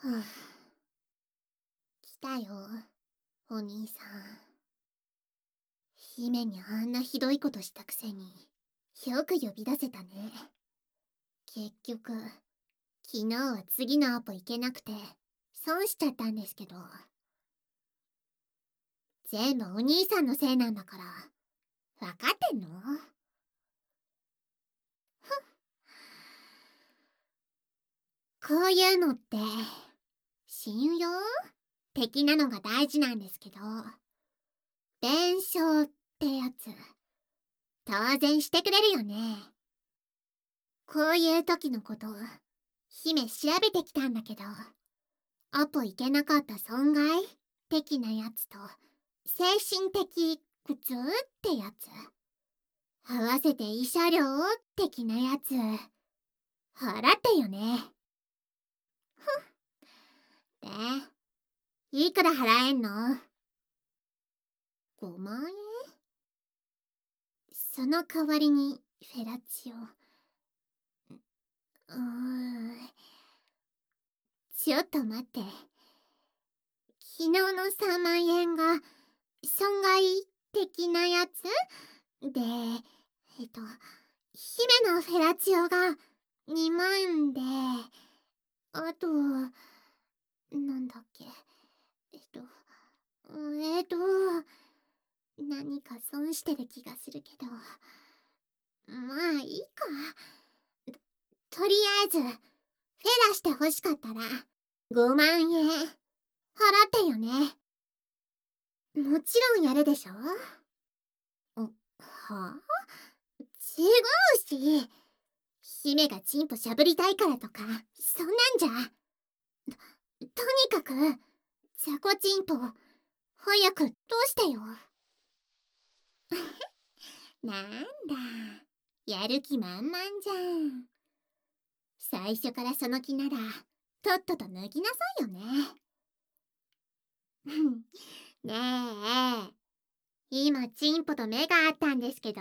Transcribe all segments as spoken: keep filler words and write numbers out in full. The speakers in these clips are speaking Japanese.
はあ、来たよ、お兄さん。姫にあんなひどいことしたくせに、よく呼び出せたね。結局、昨日は次のアポ行けなくて、損しちゃったんですけど。全部お兄さんのせいなんだから、わかってんの？こういうのって、信用的なのが大事なんですけど、弁償ってやつ、当然してくれるよね。こういう時のこと、姫調べてきたんだけど、アポ行けなかった損害的なやつと、精神的苦痛ってやつ、合わせて慰謝料的なやつ、払ってよね。ふん。で、いくら払えんの？ごまんえん？その代わりにフェラチオ。うーん。ちょっと待って。昨日のさんまんえんが損害的なやつで、えっと、姫のフェラチオがにまんで、あと、なんだっけ、えっと、えっと、何か損してる気がするけど、まあいいか。と、とりあえず、フェラしてほしかったら、ごまんえん、払ってよね。もちろんやるでしょ？はあ？違うし、姫がチンポしゃぶりたいからとか、そんなんじゃ。と、とにかく、ザコチンポ、早くどうしてよ。なんだ、やる気満々じゃん。最初からその気なら、とっとと脱ぎなさいよね。ねえ、今チンポと目が合ったんですけど、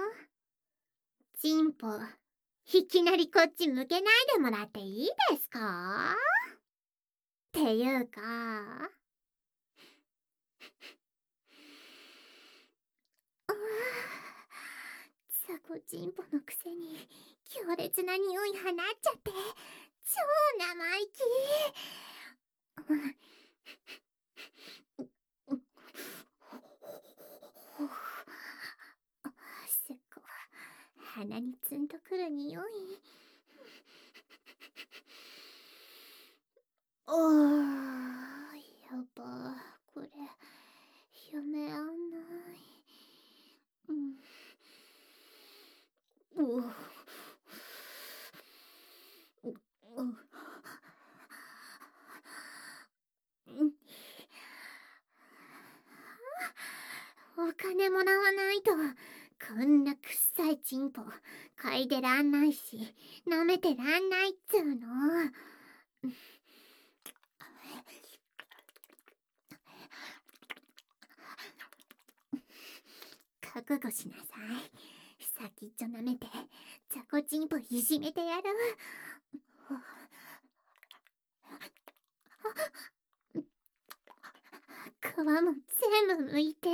チンポ、いきなりこっち向けないでもらっていいですか？っていうか、ザコチンポのくせに強烈な匂い放っちゃって超生意気。すっごい鼻にツンとくる匂い。おー、やば、これ夢あんない。うん、ううお金もらわないと、こんな臭いチンポ嗅いでらんないし、舐めてらんないっつうの。覚悟しなさい。先っちょ舐めて、ザコチンポいじめてやる。皮も全部剥いて。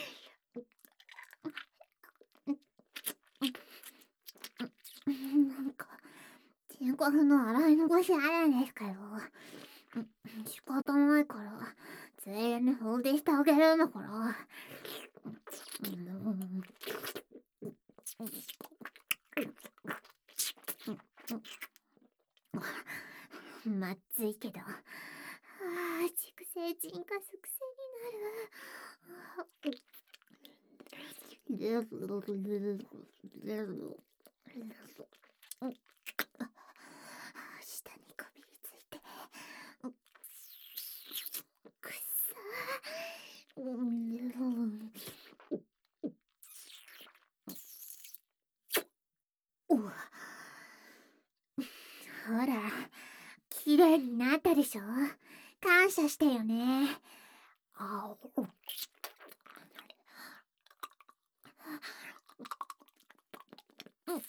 なんか、チンコフの洗い残しあるんですけど、仕方ないから、ついでに掃除してあげるんだから。まずいけど、ああ、畜生チンカス癖になる。下にこびりついて、くっさほら、綺麗になったでしょ。感謝してよね。あお。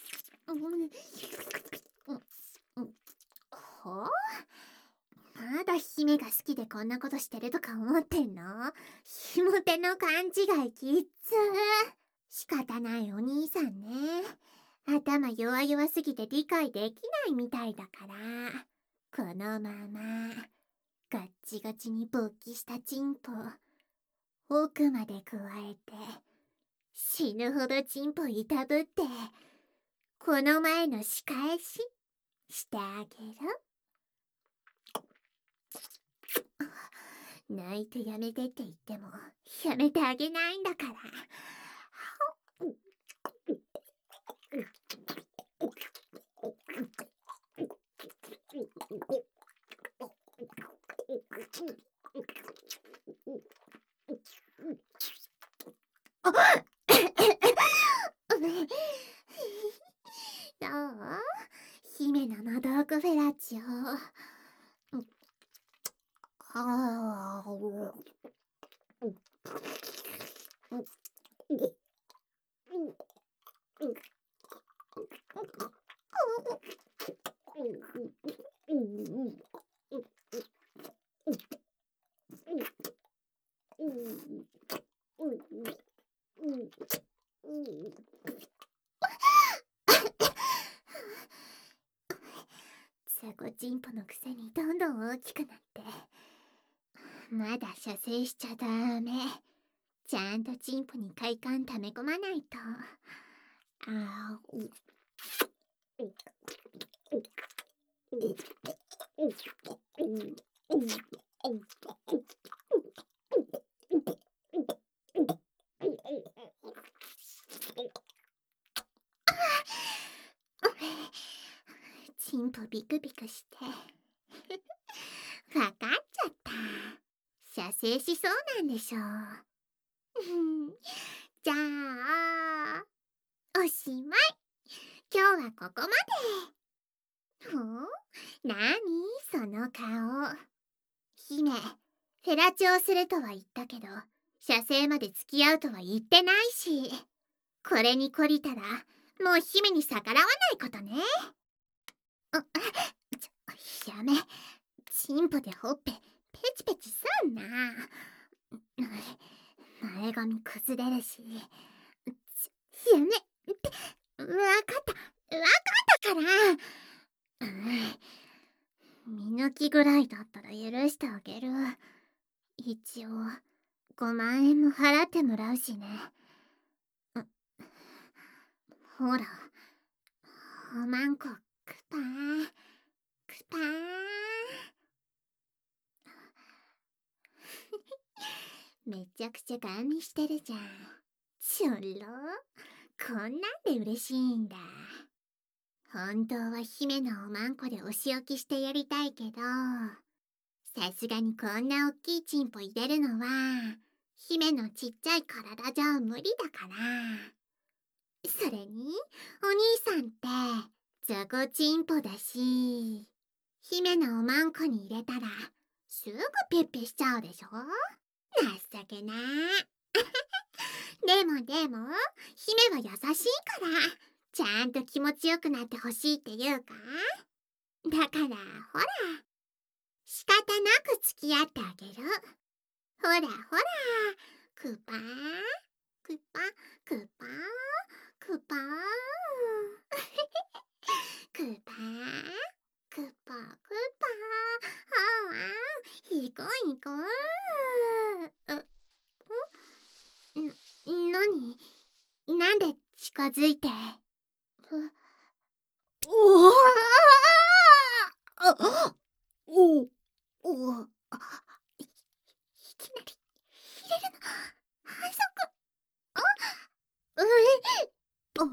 はあ？まら姫が好きでこんなことしてるとか思ってんの？ひも手の勘違いきっつー。仕方ないお兄さんね。頭弱々すぎて理解できないみたいだから。このままガッチガチに勃起したチンポ奥まで加えて死ぬほどチンポいたぶってこの前の仕返ししてあげる。泣いてやめてって言ってもやめてあげないんだから。どう？姫ののドークフェラチオ。あーザコチンポのくせにどんどん大きくなって。まだ射精しちゃダメ。ちゃんとチンポに快感溜め込まないと。あーチンポビクビクしてわかっちゃった。射精しそうなんでしょ。じゃあおしまい。今日はここまで。ほう、なにその顔。姫、フェラチオするとは言ったけど射精まで付き合うとは言ってないし、これに懲りたらもう姫に逆らわないことね。あ、ちょ、やめ。チンポでほっぺペチペチすんな。前髪崩れるし。ちやめってわかったわかったから。身抜きぐらいだったら許してあげる。一応ごまんえんも払ってもらうしね。ほら、おまんこくぱーくぱー。めちゃくちゃガン見してるじゃん。ちょろ、こんなんで嬉しいんだ。本当は姫のおまんこでお仕置きしてやりたいけど、さすがにこんなおっきいチンポ入れるのは姫のちっちゃい体じゃ無理だから。それにお兄さんってザコチンポだし、姫のおまんこに入れたらすぐピッピしちゃうでしょ。情けな。でもでも姫は優しいからちゃんと気持ちよくなってほしいっていうか。だからほら、仕方なく付き合ってあげる。ほらほら、クパークパクパクパークパークパクパー。はあ、行こう行こう。んなになんで近づいて。おおあおおあいきなり入れるの反則。あうえ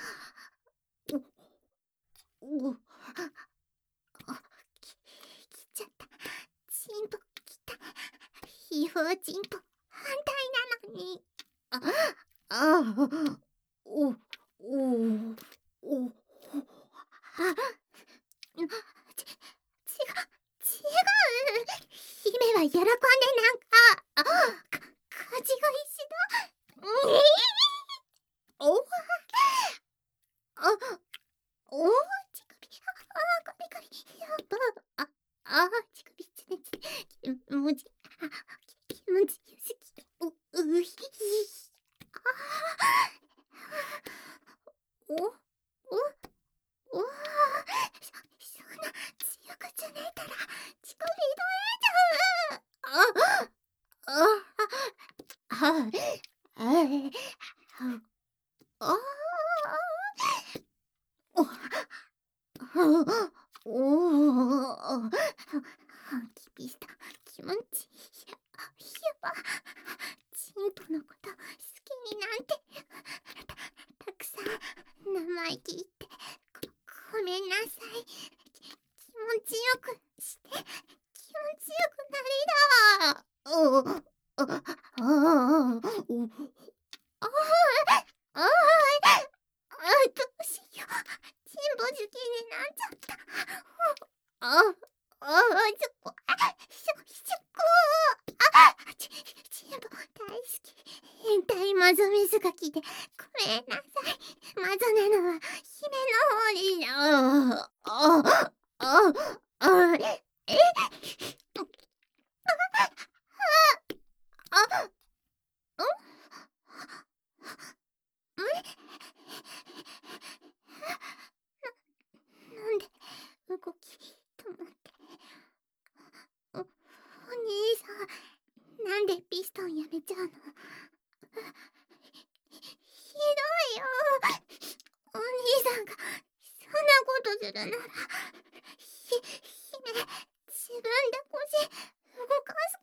おおあき切っちゃった。チンポ切った。ひふチンポ反対なのに。ああおおおあち、違う、違う。姫は喜んでなんか、あ、か、かじがいしだ。うえおあ、お乳首、あ、ガリガリ、やば。あ、あ、乳首つねつね。 あおおおきびした気持ちいい。やば、チンポのこと好きになんてたたくさん生意気言ってごごめんなさい。き気持ちよくして気持ちよくなりだ。おあああおあああどうしよう。チンポ好きになっちゃった。あああそこしょしょこあちチンポ大好き。変態マゾ水がきでごめんなさい。マゾネのは姫の方にああああえああなんで動き止まっておお兄さんなんでピストンやめちゃうの。ひどいよ。お兄さんがそんなことするならひ姫自分で腰動かす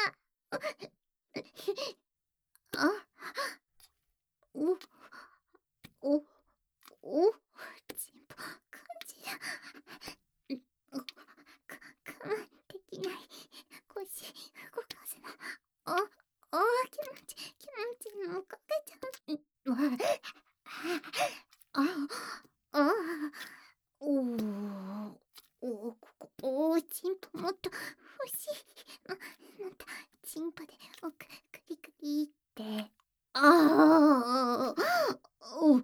からあおおおチンポ感じる。か我慢できない腰動かすの。ああ気持ち気持ちもかけちゃう。ああおおここおチンポもっと欲しい。ままたチンポでおくクリクリってああおお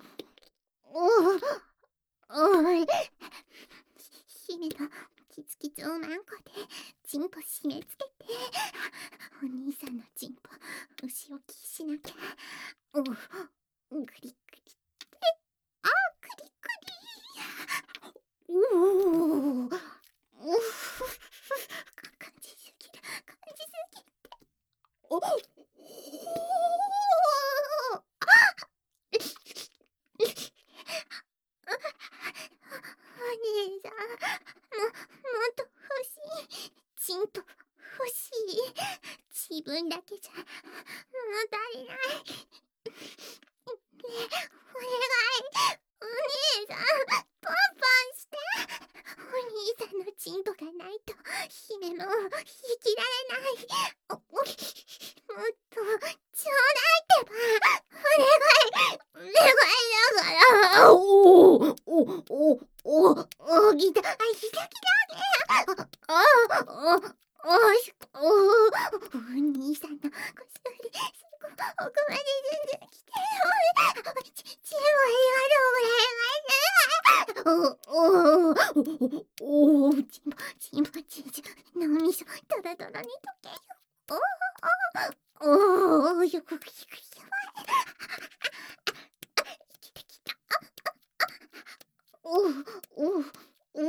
おい姫のキツキツおまんこでチンポ締め付けてお兄さんのチンポ牛置きしなきゃ。おグリグリあグリグリおおお感じすぎる感じすぎておおお兄さんももっと欲しい。チンポ欲しい。自分だけじゃ物足りない。ねえお願いお兄さんポンポンして。お兄さんのチンポがないと姫も生きられない。おおもっとちょうだいってばお願いお願いだからおおおおおおぎたあひたきだねああおおしおお兄さんのこしよりすごく奥まで出てきておちちもありがとうございます。おおおおちんぽちんぽちんち脳みそドロドロに溶けよおおおよくきくやばいきたきたおおおおお兄さんの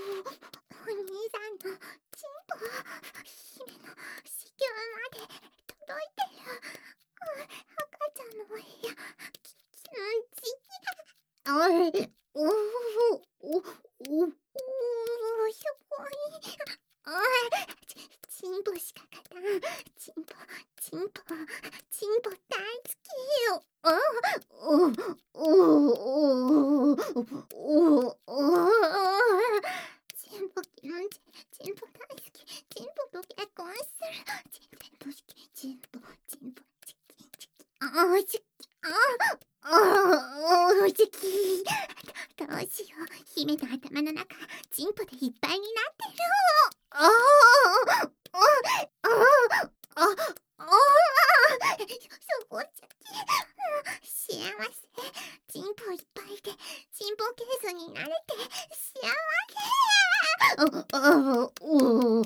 チンポ姫の子宮まで届いてる。赤ちゃんの部屋き気持ちいい。おいおおおおおすごい。おいちチンポしか勝たん。チンポチンポチンポ大好きよ。おおおおおおおチンポ気持ちチンポ大好き。チンポと結婚する。チンポ好きチンポチンポチキチキあおいちああおいちきどうしよう姫の頭の中チンポでいっぱいになってる。ああああああそこちゃき幸せチンポいっぱいでチンポケースになれて幸せ。ああおおお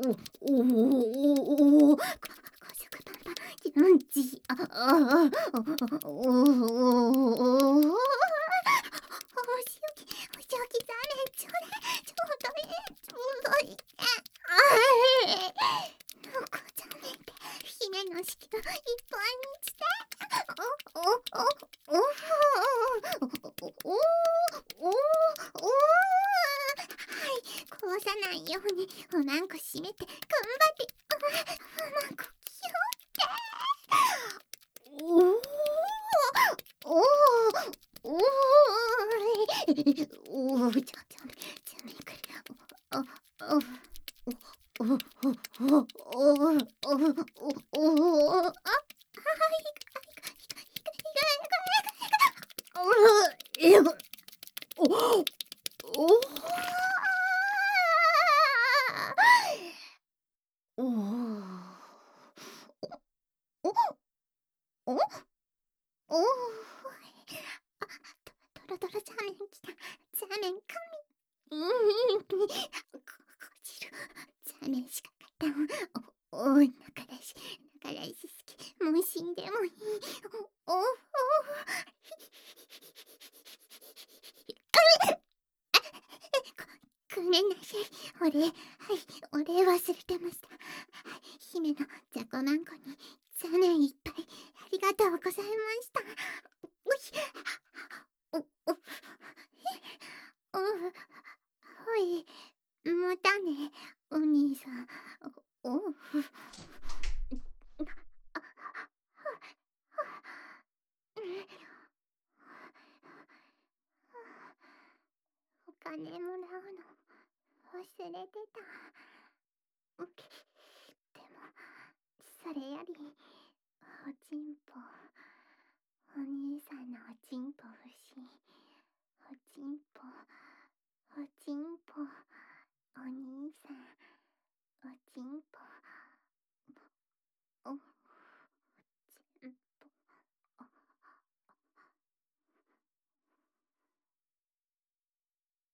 おお高速パンパン気持ちいい。ああおおおおおしおきおしおきざめちょうだいちょうだいちょうだいああのこざめって姫の式がいっぱいにようにおまんこ閉めて頑張っておまんこキューって。おおおおおおちゃちゃめちゃめくりおおおおおおおおおあえおおおおおおおトロトロチャーメンきた。チャーメン神。うんここじるチャーメンしか勝ったおお仲出し仲出し好きもう死んでもいいおおおごめんなさい。お礼、はい、お礼忘れてました。姫のじゃこまんこにチャーメンいっぱいありがとうございました。おい、お、お、お、はい、またね、お兄さん。お、お、お金もらうの忘れてた。でも、それより、おちんぽ、お兄さんのおちんぽ欲しい。おちんぽ、おちんぽ。